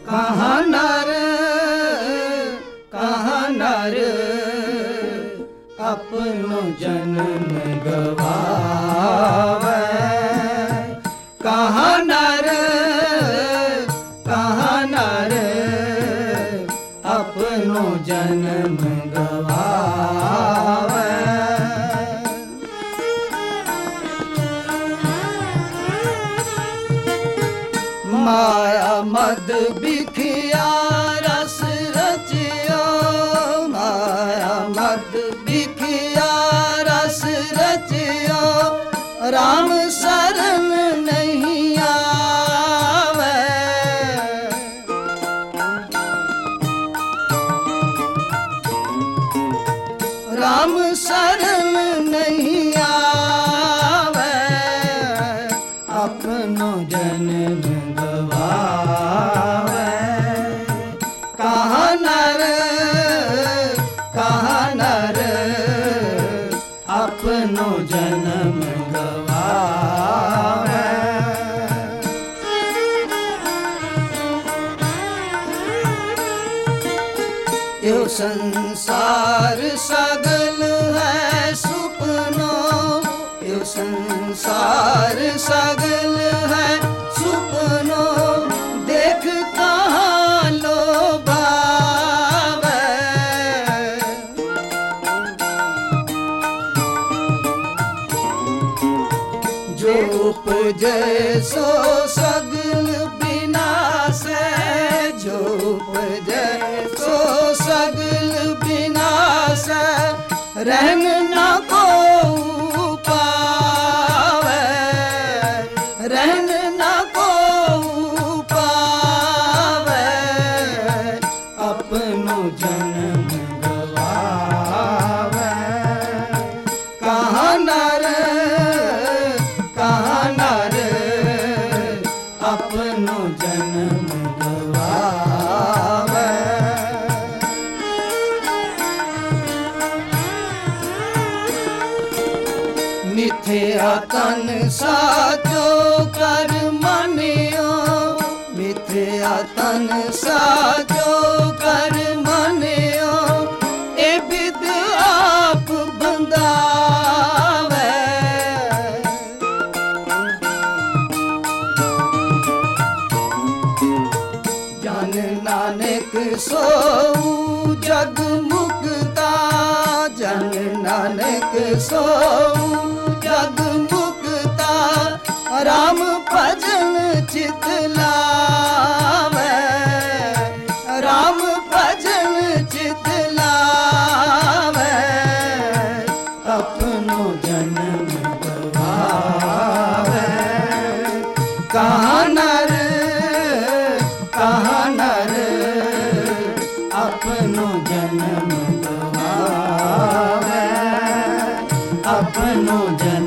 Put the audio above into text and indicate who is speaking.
Speaker 1: कहाँ नर अपनो जन्म गवावे। कहाँ नर अपनो जन्म गवावे। माया मद बिखिया रस रचियो, माया मद बिखिया रस रचियो, राम शरण नहीं आवे। राम शरण नहीं आवे, अपनो जन्म गवावे। कहाँ नर अपनो जन्म गवावे। यो संसार सगल है सुपनो, यो संसार सगल है सुपनो, देख कहाँ लो भावे। जो उपजे सो सगल विनाश है, जो उपजे सो सगल विनाश है, रहन न को पावे, रहन न को पावे, अपनो जन्म गवावे। कहाँ नर अपनो जन्म गवावे। मिथ्या तन साचो कर मानियो, मिथ्या तन साचो कर मानियो, ए विद आप बंधावे। जन नानक सो जग मुक्ता, जन नानक सो जग मुक्ता, राम भजन चित लावे, राम भजन चित लावे, अपनो जन्म गवावे। कहाँ नर अपनो जन्म गवावे, अपनो जन्म